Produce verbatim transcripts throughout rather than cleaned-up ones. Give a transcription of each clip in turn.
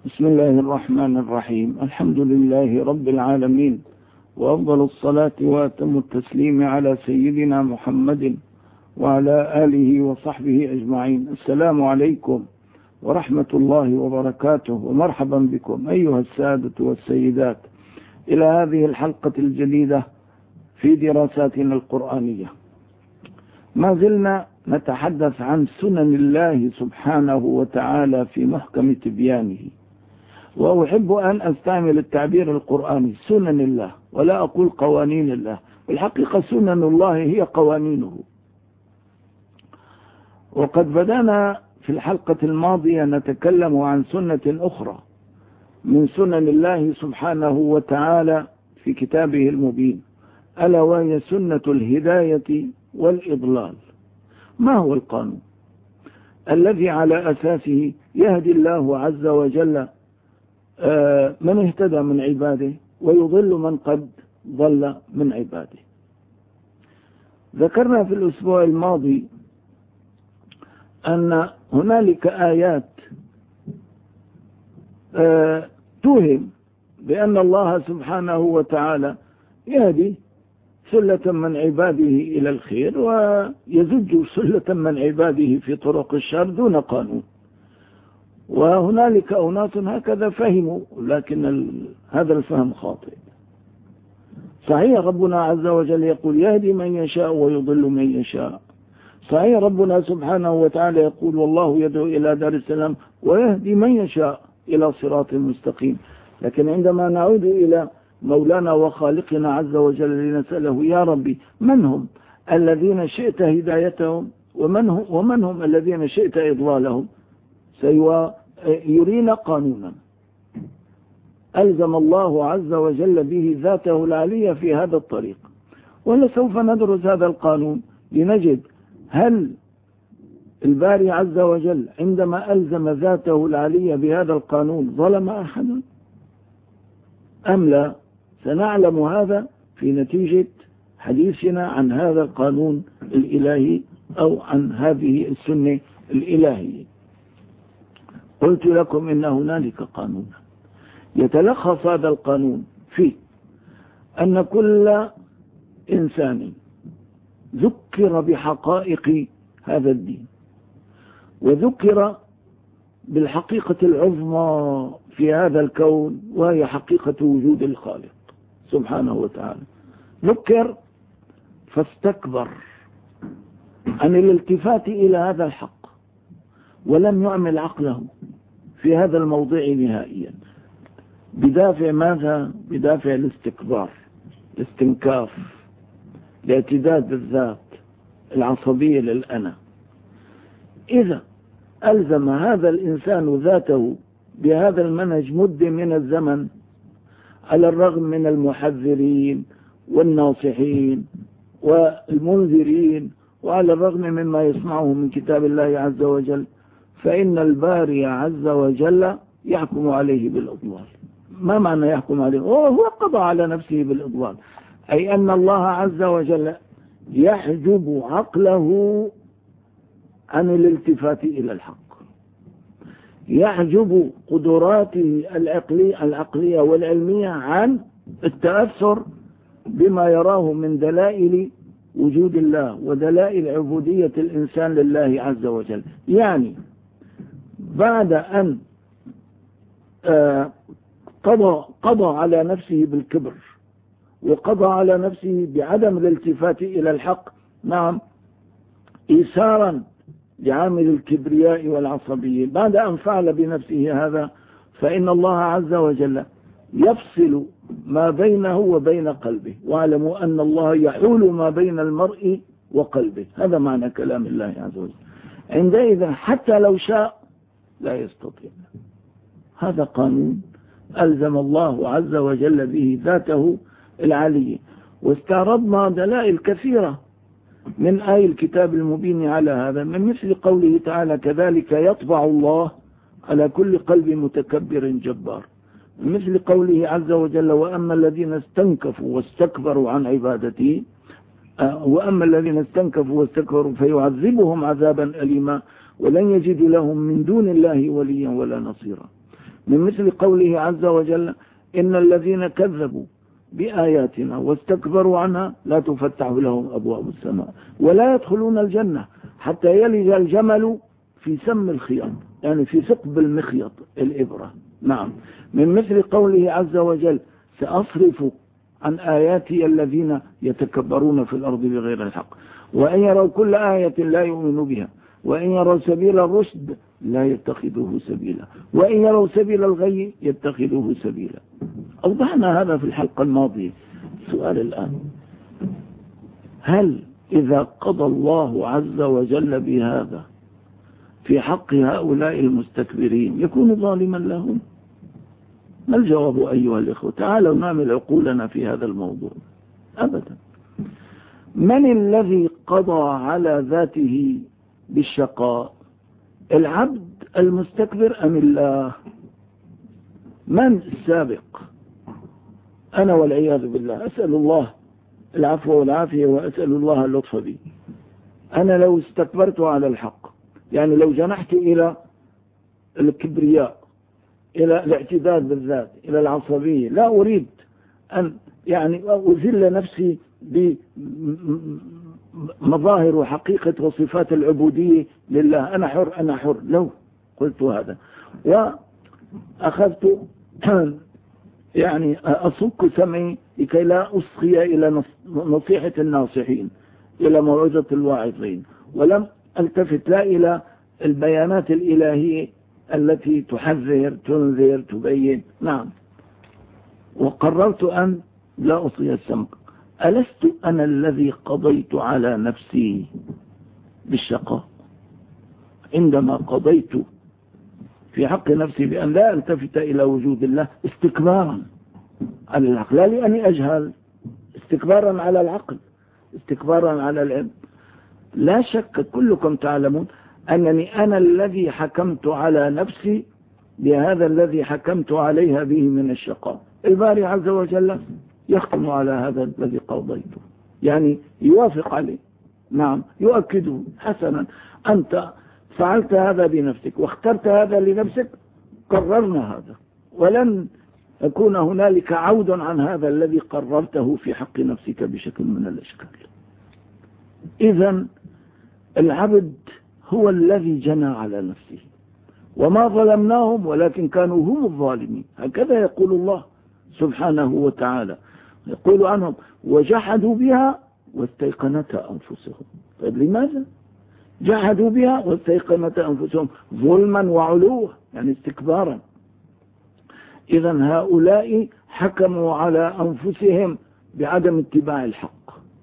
بسم الله الرحمن الرحيم. الحمد لله رب العالمين، وأفضل الصلاة وأتم التسليم على سيدنا محمد وعلى آله وصحبه أجمعين. السلام عليكم ورحمة الله وبركاته، ومرحبا بكم أيها السادة والسيدات إلى هذه الحلقة الجديدة في دراساتنا القرآنية. ما زلنا نتحدث عن سنن الله سبحانه وتعالى في محكم تبيانه، وأحب أن أستعمل التعبير القرآني سنن الله ولا أقول قوانين الله. الحقيقة سنن الله هي قوانينه. وقد بدأنا في الحلقة الماضية نتكلم عن سنة أخرى من سنن الله سبحانه وتعالى في كتابه المبين، ألا وهي سنة الهداية والإضلال. ما هو القانون الذي على أساسه يهدي الله عز وجل من اهتدى من عباده ويضل من قد ضل من عباده؟ ذكرنا في الأسبوع الماضي أن هنالك آيات توهم بأن الله سبحانه وتعالى يهدي سلة من عباده إلى الخير ويزج سلة من عباده في طرق الشر دون قانون. وهنالك أناس هكذا فهموا، لكن ال... هذا الفهم خاطئ. صحيح ربنا عز وجل يقول يهدي من يشاء ويضل من يشاء. صحيح ربنا سبحانه وتعالى يقول والله يدعو إلى دار السلام ويهدي من يشاء إلى صراط مستقيم. لكن عندما نعود إلى مولانا وخالقنا عز وجل لنسأله يا ربي من هم الذين شئت هدايتهم ومن هم, ومن هم الذين شئت إضلالهم، سيرينا قانونا ألزم الله عز وجل به ذاته العلية في هذا الطريق. ولسوف ندرس هذا القانون لنجد هل الباري عز وجل عندما ألزم ذاته العلية بهذا القانون ظلم أحدا أم لا. سنعلم هذا في نتيجة حديثنا عن هذا القانون الإلهي أو عن هذه السنة الإلهية. قلت لكم إن هنالك قانون يتلخص هذا القانون في أن كل إنسان ذكر بحقائق هذا الدين وذكر بالحقيقة العظمى في هذا الكون، وهي حقيقة وجود الخالق سبحانه وتعالى. ذكر فاستكبر عن الالتفات إلى هذا الحق ولم يعمل عقله في هذا الموضوع نهائيا. بدافع ماذا؟ بدافع الاستكبار، الاستنكاف، الاعتداد بالذات، العصبية للأنا. إذا ألزم هذا الإنسان ذاته بهذا المنهج مدة من الزمن على الرغم من المحذرين والناصحين والمنذرين، وعلى الرغم مما يسمعه من كتاب الله عز وجل، فإن الباري عز وجل يحكم عليه بالإضلال. ما معنى يحكم عليه؟ هو قضى على نفسه بالإضلال، أي أن الله عز وجل يحجب عقله عن الالتفات إلى الحق، يحجب قدراته العقلية, العقلية والعلمية عن التأثر بما يراه من دلائل وجود الله ودلائل عبودية الإنسان لله عز وجل. يعني بعد أن قضى, قضى على نفسه بالكبر وقضى على نفسه بعدم الالتفات إلى الحق، نعم، إيثارا لعامل الكبرياء والعصبية، بعد أن فعل بنفسه هذا، فإن الله عز وجل يفصل ما بينه وبين قلبه. واعلموا أن الله يحول ما بين المرء وقلبه. هذا معنى كلام الله عز وجل. عندئذ حتى لو شاء لا يستطيع. هذا قانون ألزم الله عز وجل به ذاته العلية. واستعرضنا دلائل كثيرة من آي الكتاب المبين على هذا، من مثل قوله تعالى كذلك يطبع الله على كل قلب متكبر جبار، من مثل قوله عز وجل وأما الذين استنكفوا واستكبروا عن عبادته وأما الذين استنكفوا واستكبروا فيعذبهم عذابا أليما ولن يجد لهم من دون الله وليا ولا نصيرا. من مثل قوله عز وجل إن الذين كذبوا بآياتنا واستكبروا عنها لا تفتح لهم أبواب السماء ولا يدخلون الجنة حتى يلج الجمل في سم الخياط، يعني في ثقب المخيط الإبرة. نعم. من مثل قوله عز وجل سأصرف عن آياتي الذين يتكبرون في الأرض بغير الحق وإن يروا كل آية لا يؤمنوا بها وإن يروا سبيل الرشد لا يتخذوه سبيلا وإن يروا سبيل الغي يتخذوه سبيلا. أوضحنا هذا في الحلقة الماضية. السؤال الآن، هل إذا قضى الله عز وجل بهذا في حق هؤلاء المستكبرين يكون ظالما لهم؟ ما الجواب أيها الإخوة؟ تعالوا نعمل عقولنا في هذا الموضوع. أبدا. من الذي قضى على ذاته بالشقاء؟ العبد المستكبر أم الله؟ من السابق؟ أنا والعياذ بالله أسأل الله العفو والعافية وأسأل الله اللطف بي. أنا لو استكبرت على الحق، يعني لو جنحت إلى الكبرياء، إلى الاعتداد بالذات، إلى العصبية، لا أريد أن يعني أذل نفسي بمظاهر وحقيقة وصفات العبودية لله، أنا حر أنا حر، لو قلت هذا وأخذت يعني أصك سمعي لكي لا أصغي إلى نصيحة الناصحين، إلى موعظة الواعظين، ولم التفت لا إلى البيانات الإلهية التي تحذر تنذر تبين. نعم. وقررت أن لا أصغي السمع. ألست أنا الذي قضيت على نفسي بالشقاء عندما قضيت في حق نفسي بأن لا التفت إلى وجود الله استكبارا على العقل، لا لأني أجهل، استكبارا على العقل، استكبارا على العلم. لا شك كلكم تعلمون أنني أنا الذي حكمت على نفسي بهذا الذي حكمت عليها به من الشقاء. الباري عز وجل يختم على هذا الذي قضيته، يعني يوافق عليه. نعم، يؤكده. حسنا، أنت فعلت هذا بنفسك واخترت هذا لنفسك، قررنا هذا ولن يكون هنالك عود عن هذا الذي قررته في حق نفسك بشكل من الأشكال. إذن العبد هو الذي جنى على نفسه، وما ظلمناهم ولكن كانوا هم الظالمين. هكذا يقول الله سبحانه وتعالى، يقول عنهم وجحدوا بها واستيقنتها أنفسهم. طيب لماذا جحدوا بها واستيقنتها أنفسهم؟ ظلما وعلوا، يعني استكبارا. إذن هؤلاء حكموا على أنفسهم بعدم اتباع الحق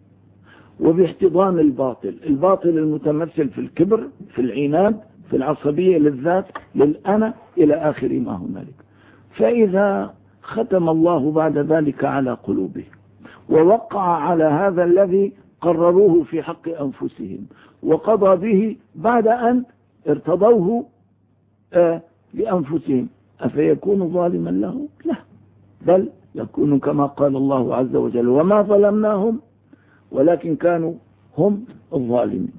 وباحتضان الباطل، الباطل المتمثل في الكبر، في العناد، في العصبية للذات، للأنا، إلى آخر ما هنالك. فإذا ختم الله بعد ذلك على قلوبهم ووقع على هذا الذي قرروه في حق أنفسهم وقضى به بعد أن ارتضوه آه لأنفسهم، أفيكون ظالما له؟ لا، بل يكون كما قال الله عز وجل وما ظلمناهم ولكن كانوا هم الظالمين.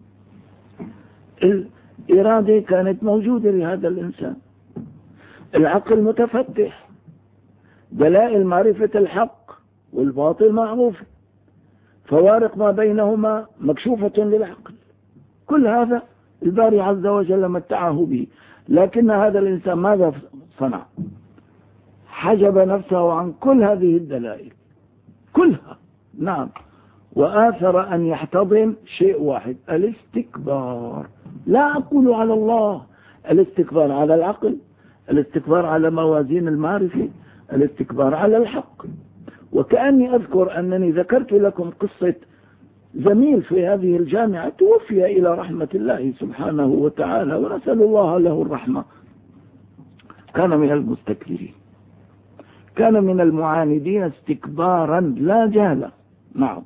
الإرادة كانت موجودة لهذا الإنسان، العقل متفتح، دلائل معرفة الحق والباطل معروفة، فوارق ما بينهما مكشوفة للعقل. كل هذا الباري عز وجل متعه به، لكن هذا الإنسان ماذا صنع؟ حجب نفسه عن كل هذه الدلائل كلها. نعم. وآثر أن يحتضن شيء واحد، الاستكبار. لا أقول على الله، الاستكبار على العقل، الاستكبار على موازين المعرفة، الاستكبار على الحق. وكأني أذكر أنني ذكرت لكم قصة زميل في هذه الجامعة توفي إلى رحمة الله سبحانه وتعالى، ونسأل الله له الرحمة. كان من المستكبرين، كان من المعاندين استكبارا لا جهلا. نعم،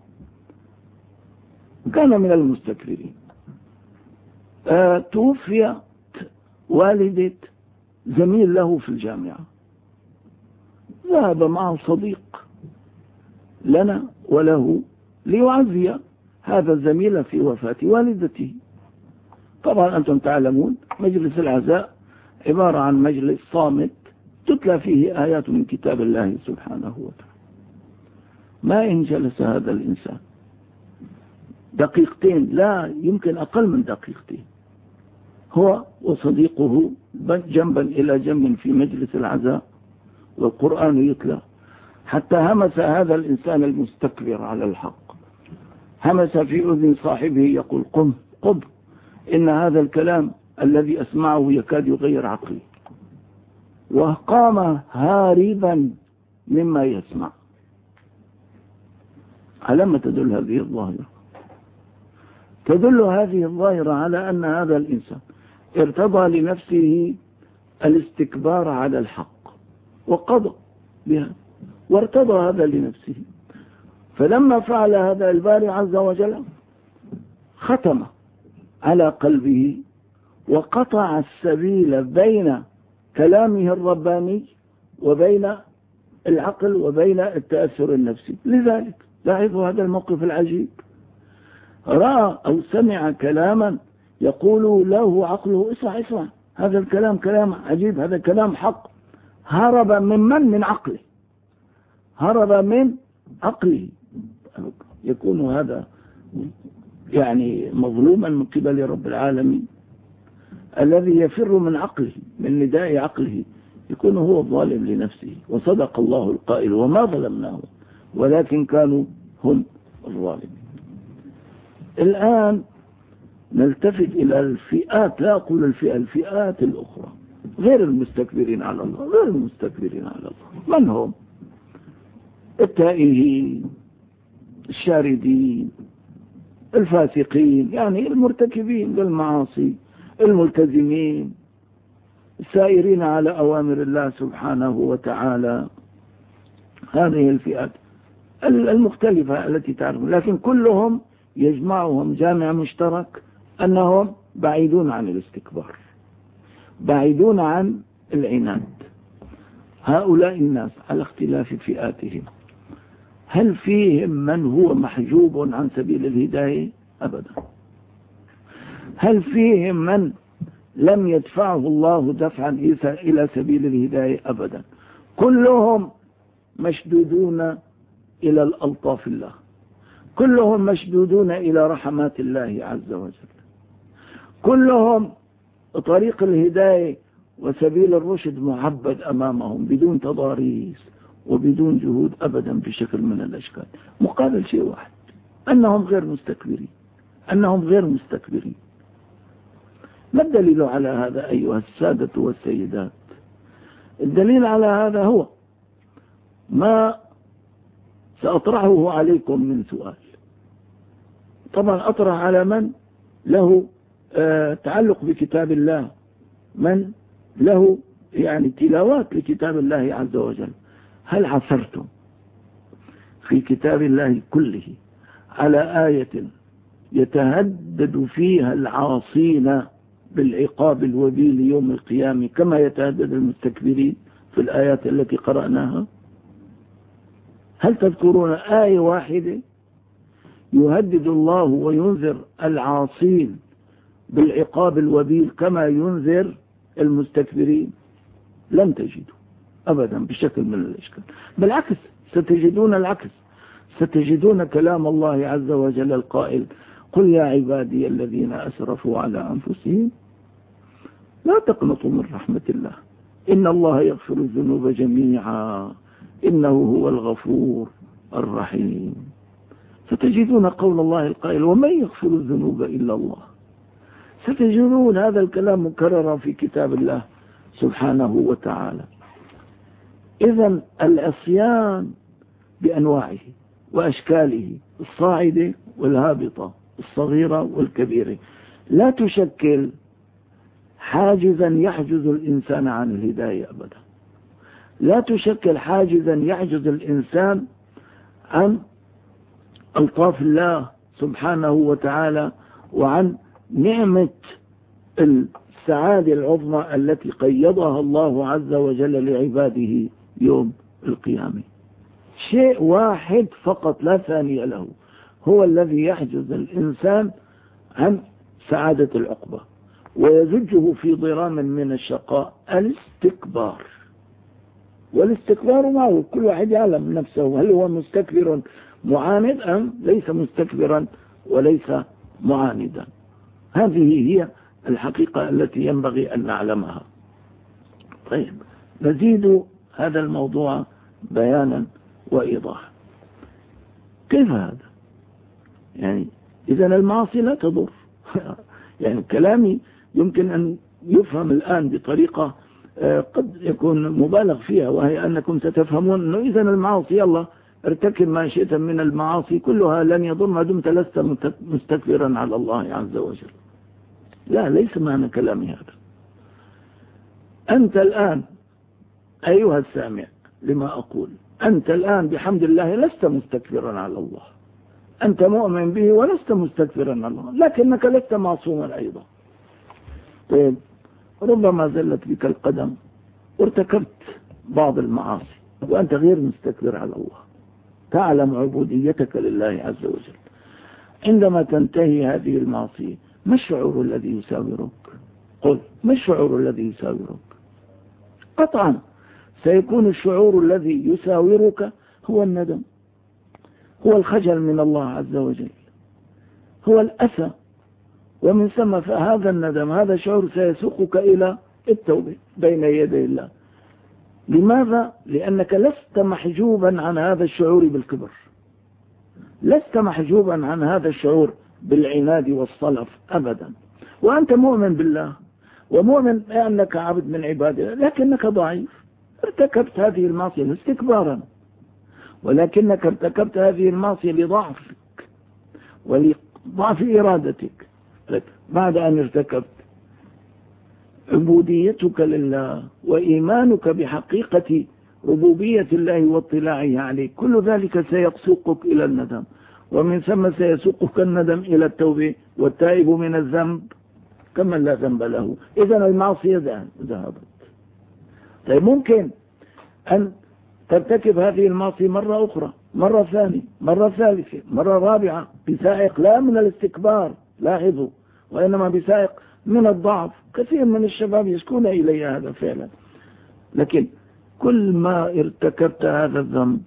كان من المستكبرين. آه توفيت والدة زميل له في الجامعة، ذهب معه صديق لنا وله ليعزي هذا الزميل في وفاة والدته. طبعا أنتم تعلمون مجلس العزاء عبارة عن مجلس صامت تتلى فيه آيات من كتاب الله سبحانه وتعالى. ما إن جلس هذا الإنسان دقيقتين، لا يمكن أقل من دقيقتين، هو وصديقه جنبا إلى جنب في مجلس العزاء والقرآن يتلى، حتى همس هذا الإنسان المستكبر على الحق، همس في أذن صاحبه يقول قم قم، إن هذا الكلام الذي أسمعه يكاد يغير عقلي، وقام هاربا مما يسمع. على ما تدل هذه الظاهرة؟ تدل هذه الظاهرة على أن هذا الإنسان ارتضى لنفسه الاستكبار على الحق وقضى بها، وارتضى هذا لنفسه. فلما فعل هذا الباري عز وجل ختم على قلبه وقطع السبيل بين كلامه الرباني وبين العقل وبين التأثر النفسي. لذلك لاحظوا هذا الموقف العجيب، رأى أو سمع كلاما يقول له عقله اسمع اسمع، هذا الكلام كلام عجيب، هذا كلام حق، هرب من من من عقله، هرب من عقله. يكون هذا يعني مظلوما من قبل رب العالمين الذي يفر من عقله، من نداء عقله، يكون هو الظالم لنفسه. وصدق الله القائل وما ظلمناهم ولكن كانوا هم الظالمين. الآن نلتفت إلى الفئات، لا أقول الفئة، الفئات الأخرى غير المستكبرين على الله، غير المستكبرين على الله. من هم؟ التائهين، الشاردين، الفاسقين، يعني المرتكبين للمعاصي، الملتزمين، السائرين على أوامر الله سبحانه وتعالى. هذه الفئات المختلفة التي تعرف، لكن كلهم يجمعهم جامع مشترك أنهم بعيدون عن الاستكبار، بعيدون عن العناد. هؤلاء الناس على اختلاف فئاتهم، هل فيهم من هو محجوب عن سبيل الهداية؟ أبدا. هل فيهم من لم يدفعه الله دفعا إلى سبيل الهداية؟ أبدا. كلهم مشدودون إلى الألطاف الله، كلهم مشدودون إلى رحمات الله عز وجل، كلهم طريق الهداية وسبيل الرشد معبد أمامهم بدون تضاريس وبدون جهود أبدا بشكل من الأشكال، مقابل شيء واحد، أنهم غير مستكبرين، أنهم غير مستكبرين. ما الدليل على هذا أيها السادة والسيدات؟ الدليل على هذا هو ما سأطرحه عليكم من سؤال. طبعا أطرح على من له آه تعلق بكتاب الله، من له يعني تلاوات لكتاب الله عز وجل. هل عثرتم في كتاب الله كله على آية يتهدد فيها العاصين بالعقاب الوبيل يوم القيامة كما يتهدد المستكبرين في الآيات التي قرأناها؟ هل تذكرون آية واحدة يهدد الله وينذر العاصين بالعقاب الوبيل كما ينذر المستكبرين؟ لن تجدوا أبدا بشكل من الأشكال. بالعكس ستجدون العكس، ستجدون كلام الله عز وجل القائل قل يا عبادي الذين أسرفوا على أنفسهم لا تقنطوا من رحمة الله إن الله يغفر الذنوب جميعا إنه هو الغفور الرحيم. ستجدون قول الله القائل ومن يغفر الذنوب إلا الله. ستجدون هذا الكلام مكررا في كتاب الله سبحانه وتعالى. إذن العصيان بأنواعه وأشكاله الصاعدة والهابطة، الصغيرة والكبيرة، لا تشكل حاجزا يحجز الإنسان عن الهداية أبدا، لا تشكل حاجزا يحجز الإنسان عن ألطاف الله سبحانه وتعالى وعن نعمة السعادة العظمى التي قيضها الله عز وجل لعباده يوم القيامة. شيء واحد فقط لا ثاني له هو الذي يحجز الإنسان عن سعادة العقبة ويزجه في ضرام من الشقاء: الاستكبار. والاستكبار معه، كل واحد يعلم نفسه هل هو مستكبر معاند أم ليس مستكبرا وليس معاندا. هذه هي الحقيقة التي ينبغي أن نعلمها. طيب، نزيد هذا الموضوع بيانا وإيضاحا. كيف هذا؟ يعني إذن المعاصي لا تضر. يعني كلامي يمكن أن يفهم الآن بطريقة قد يكون مبالغ فيها، وهي أنكم ستفهمون أنه إذن المعاصي يلا ارتكب ما شئت من المعاصي كلها لن يضر ما دمت لست مستكبرا على الله عز وجل. لا، ليس معنى كلامي هذا. أنت الآن أيها السامع لما أقول، أنت الآن بحمد الله لست مستكبرا على الله، أنت مؤمن به ولست مستكبرا على الله، لكنك لست معصوما أيضا. طيب، ربما زلت بك القدم وارتكبت بعض المعاصي وأنت غير مستكبر على الله، تعلم عبوديتك لله عز وجل. عندما تنتهي هذه المعصية ما الشعور الذي يساورك؟ قل، ما الشعور الذي يساورك؟ قطعا سيكون الشعور الذي يساورك هو الندم، هو الخجل من الله عز وجل، هو الأسى، ومن ثم فهذا الندم هذا الشعور سيسوقك إلى التوبة بين يدي الله. لماذا؟ لأنك لست محجوبا عن هذا الشعور بالكبر، لست محجوبا عن هذا الشعور بالعناد والصلف أبدا، وأنت مؤمن بالله ومؤمن بأنك عبد من عباده، لكنك ضعيف، ارتكبت هذه المعصية استكبارا، ولكنك ارتكبت هذه المعصية لضعفك ولضعف إرادتك. بعد أن ارتكبت، عبوديتك لله وإيمانك بحقيقة ربوبية الله واطلاعه عليك، كل ذلك سيسوقك إلى الندم، ومن ثم سيسوقك الندم إلى التوبة، والتائب من الذنب كمن لا ذنب له. إذن المعصية ذهبت. طيب، ممكن أن ترتكب هذه المعصية مرة أخرى، مرة ثانية، مرة ثالثة، مرة رابعة، بسائق لا من الاستكبار، لاحظوا، وإنما بسائق من الضعف. كثير من الشباب يشكون إلي هذا فعلا. لكن كل ما ارتكبت هذا الذنب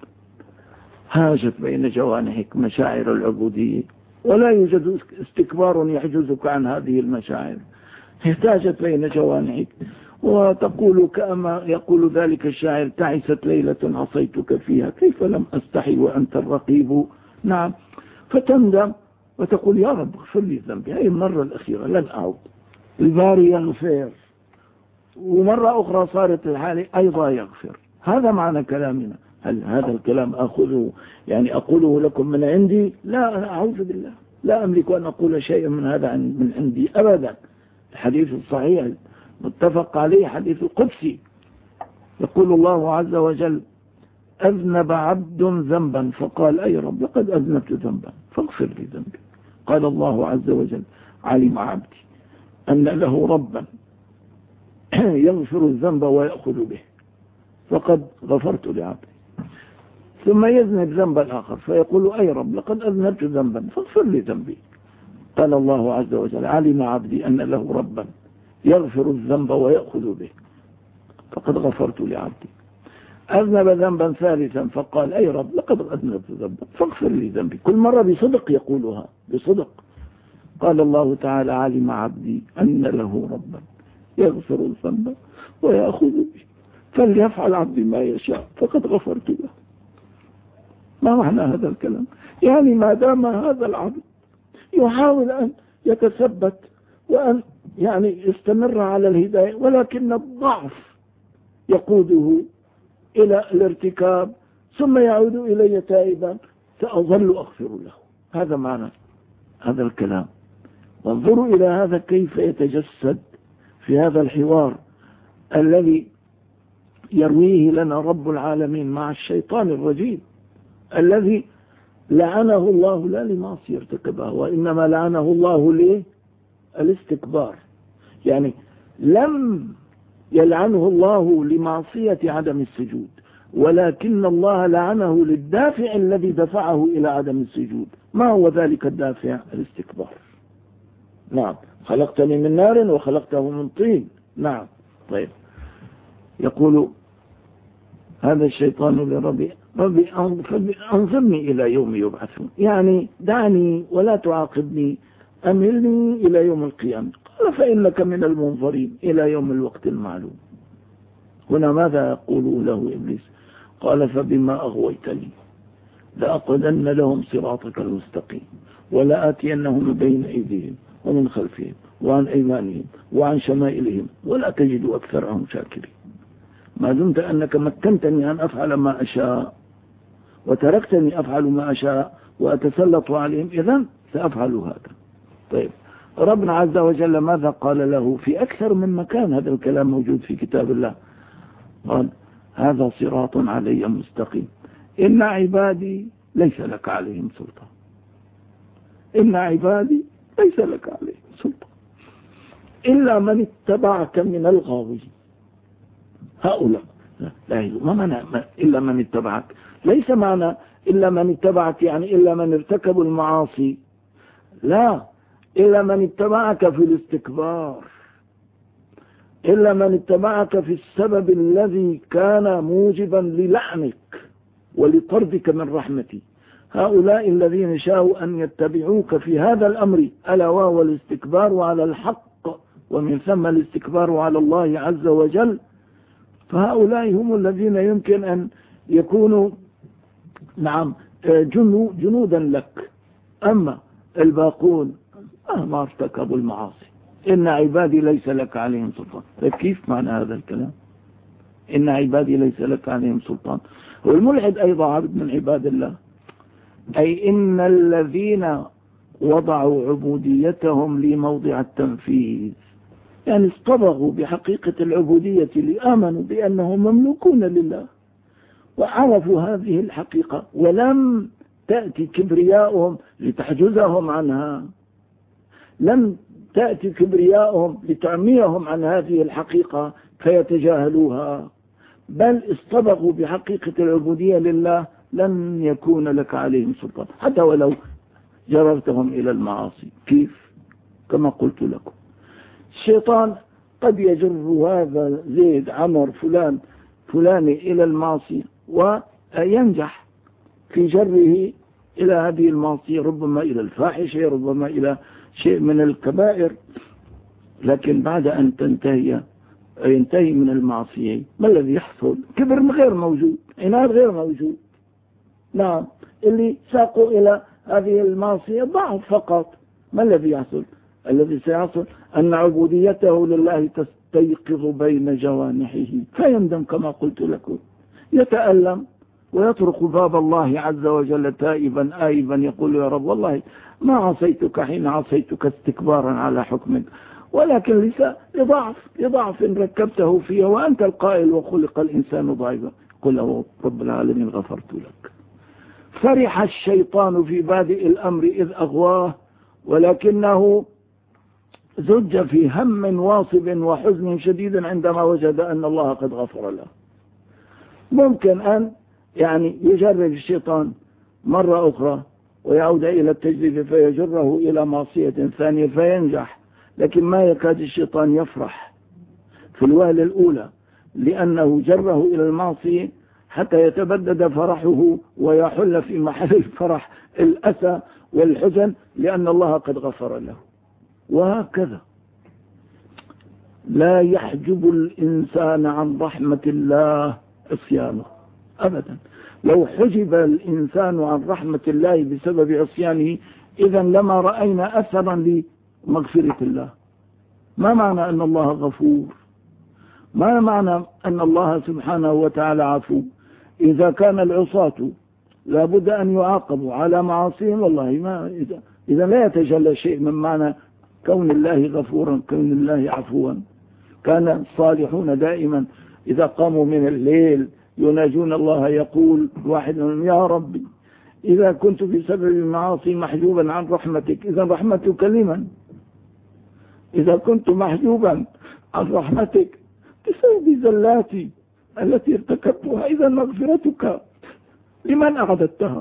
هاجت بين جوانحك مشاعر العبودية، ولا يوجد استكبار يحجزك عن هذه المشاعر. احتاجت بين جوانحك وتقول كما يقول ذلك الشاعر: تعست ليلة عصيتك فيها كيف لم أستحي وأنت الرقيب. نعم، فتندم وتقول: يا رب اغفر لي ذنبي، هذه المرة الأخيرة لن أعود. الباري يغفر، ومرة أخرى صارت الحالة أيضا يغفر. هذا معنى كلامنا. هل هذا الكلام أخذه يعني أقوله لكم من عندي؟ لا، أنا أعوذ بالله، لا أملك أن أقول شيئا من هذا من عندي أبدا. الحديث الصحيح متفق عليه حديث القدسي، يقول الله عز وجل: أذنب عبد ذنبا فقال: أي رب لقد أذنبت ذنبا فاغفر لي ذنبي. قال الله عز وجل: علم عبدي أن له ربا يغفر الذنب ويأخذ به فقد غفرت لعبدي. ثم يذنب ذنبا آخر فيقول: أي رب لقد أذنبت ذنبا فاغفر لي ذنبي. قال الله عز وجل: علم عبدي أن له ربا يغفر الذنب ويأخذ به فقد غفرت لعبدي. أذنب ذنبا ثالثا فقال: أي رب لقد أذنبت ذنبا فاغفر لي ذنبي. كل مرة بصدق يقولها، بصدق. قال الله تعالى: علم عبدي أن له ربا يغفر الذنب ويأخذ به فليفعل عبدي ما يشاء فقد غفرت له. ما معنى هذا الكلام؟ يعني ما دام هذا العبد يحاول أن يتثبت وأن يعني يستمر على الهداية، ولكن الضعف يقوده إلى الارتكاب ثم يعود إلي تائبا، سأظل أغفر له. هذا معنى هذا الكلام. وانظروا إلى هذا كيف يتجسد في هذا الحوار الذي يرويه لنا رب العالمين مع الشيطان الرجيم الذي لعنه الله لا لمعصية ارتكبها، وإنما لعنه الله ليه؟ الاستكبار. يعني لم يلعنه الله لمعصية عدم السجود، ولكن الله لعنه للدافع الذي دفعه إلى عدم السجود. ما هو ذلك الدافع؟ الاستكبار. نعم، خلقتني من نار وخلقته من طين. نعم. طيب، يقول هذا الشيطان لربي ربي أنظرني إلى يوم يبعثون، يعني دعني ولا تعاقبني، أملني إلى يوم القيامة. قال فإنك من المنظرين إلى يوم الوقت المعلوم. هنا ماذا يقول له إبليس؟ قال فبما أغويتني لأقعدن لهم صراطك المستقيم ولآتينهم من بين أيديهم ومن خلفهم وعن أيمانهم وعن شمائلهم ولا تجد أكثرهم شاكرين. ما دمت أنك مكنتني أن أفعل ما أشاء وتركتني أفعل ما أشاء وأتسلط عليهم، إذن سأفعل هذا. طيب ربنا عز وجل ماذا قال له في أكثر من مكان؟ هذا الكلام موجود في كتاب الله. قال هذا صراط علي مستقيم إن عبادي ليس لك عليهم سلطان، إن عبادي ليس لك عليهم سلطان إلا من اتبعك من الغاوين. هؤلاء لا، ما معنى إلا من اتبعك؟ ليس معنى إلا من اتبعك يعني إلا من ارتكبوا المعاصي، لا، إلا من اتبعك في الاستكبار، إلا من اتبعك في السبب الذي كان موجبا للعنك ولطردك من رحمتي. هؤلاء الذين شاءوا أن يتبعوك في هذا الأمر، ألا وهو الاستكبار على الحق ومن ثم الاستكبار على الله عز وجل، فهؤلاء هم الذين يمكن أن يكونوا نعم جنودا لك. أما الباقون ما ارتكبوا المعاصي إن عبادي ليس لك عليهم سلطان. طيب كيف معنى هذا الكلام؟ إن عبادي ليس لك عليهم سلطان. والملحد أيضا عبد من عباد الله، أي إن الذين وضعوا عبوديتهم لموضع التنفيذ، يعني اصطبغوا بحقيقة العبودية لآمنوا بأنهم مملوكون لله وعرفوا هذه الحقيقة، ولم تأتي كبرياؤهم لتحجزهم عنها، لم تأتي كبرياؤهم لتعميهم عن هذه الحقيقة فيتجاهلوها، بل اصطبغوا بحقيقة العبودية لله، لن يكون لك عليهم سلطان حتى ولو جررتهم إلى المعاصي. كيف؟ كما قلت لكم، الشيطان قد يجر هذا زيد عمر فلان فلاني إلى المعصية وينجح في جره إلى هذه المعصية، ربما إلى الفاحشة، ربما إلى شيء من الكبائر، لكن بعد أن تنتهي ينتهي من المعصية ما الذي يحصل؟ كبر غير موجود، عناد غير موجود. نعم، اللي ساقوا إلى هذه المعصية ضعف فقط. ما الذي يحصل؟ الذي سيحصل أن عبوديته لله تستيقظ بين جوانحه فيندم كما قلت لكم، يتألم ويطرق باب الله عز وجل تائبا آيبا يقول يا رب والله ما عصيتك حين عصيتك استكبارا على حكمك، ولكن ليس لضعف لضعف ركبته فيه، وأنت القائل وخلق الإنسان ضعيفا. قل له رب العالمين غفرت لك. فرح الشيطان في بادئ الأمر إذ أغواه، ولكنه زج في هم واصب وحزن شديد عندما وجد أن الله قد غفر له. ممكن أن يعني يجرب الشيطان مرة أخرى ويعود إلى التجربة فيجره إلى معصية ثانية فينجح، لكن ما يكاد الشيطان يفرح في الوهلة الأولى لأنه جره إلى المعصية حتى يتبدد فرحه ويحل في محل الفرح الأسى والحزن لأن الله قد غفر له. وهكذا لا يحجب الإنسان عن رحمة الله عصيانه أبدا. لو حجب الإنسان عن رحمة الله بسبب عصيانه إذا لما رأينا أثرا لمغفرة الله. ما معنى أن الله غفور؟ ما معنى أن الله سبحانه وتعالى عفو؟ إذا كان العصاة لابد أن يعاقبوا على معاصيهم، والله ما إذا, إذا لا يتجلى شيء من معنى كون الله غفورا كون الله عفوا. كان الصالحون دائما إذا قاموا من الليل يناجون الله يقول واحد منهم يا ربي إذا كنت بسبب المعاصي محجوبا عن رحمتك إذا رحمتك لمن؟ إذا كنت محجوبا عن رحمتك بسبب زلاتي التي ارتكبتها إذا مغفرتك لمن أعددتها؟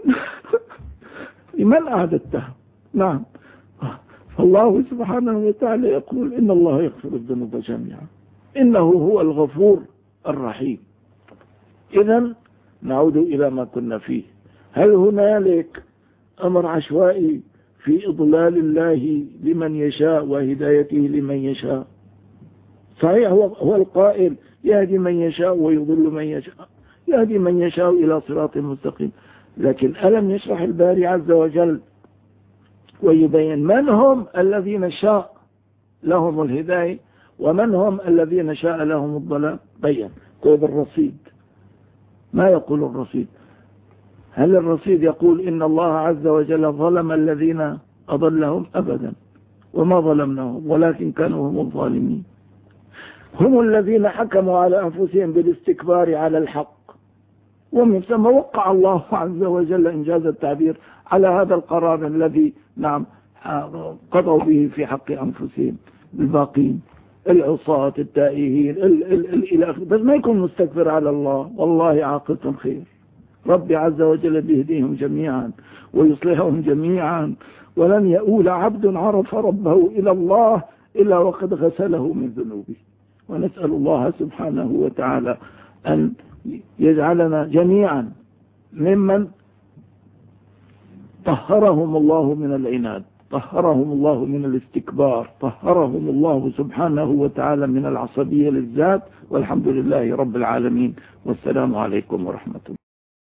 لمن أعددتها؟ نعم، فالله سبحانه وتعالى يقول إن الله يغفر الذنوب جميعا إنه هو الغفور الرحيم. إذن نعود إلى ما كنا فيه. هل هنالك أمر عشوائي في إضلال الله لمن يشاء وهدايته لمن يشاء؟ صحيح، هو, هو القائل يهدي من يشاء ويضل من يشاء، يهدي من يشاء إلى صراط مستقيم. لكن ألم يشرح الباري عز وجل ويبين من هم الذين شاء لهم الهداية ومن هم الذين شاء لهم الضلال؟ بين. طيب الرصيد، ما يقول الرصيد؟ هل الرصيد يقول إن الله عز وجل ظلم الذين أضلهم؟ أبدا، وما ظلمناهم ولكن كانوا هم الظالمين. هم الذين حكموا على أنفسهم بالاستكبار على الحق، ومن ثم وقع الله عز وجل إنجاز التعبير على هذا القرار الذي نعم قضوا به في حق أنفسهم. الباقين العصاة التائهين إلى آخره، بس ما يكون مستكبر على الله، والله عاقبة خير. ربي عز وجل بيهديهم جميعا ويصلحهم جميعا، ولن يؤول عبد عرف ربه إلى الله إلا وقد غسله من ذنوبه. ونسأل الله سبحانه وتعالى أن يجعلنا جميعا ممن طهرهم الله من العناد، طهرهم الله من الاستكبار، طهرهم الله سبحانه وتعالى من العصبية للذات. والحمد لله رب العالمين، والسلام عليكم ورحمة الله.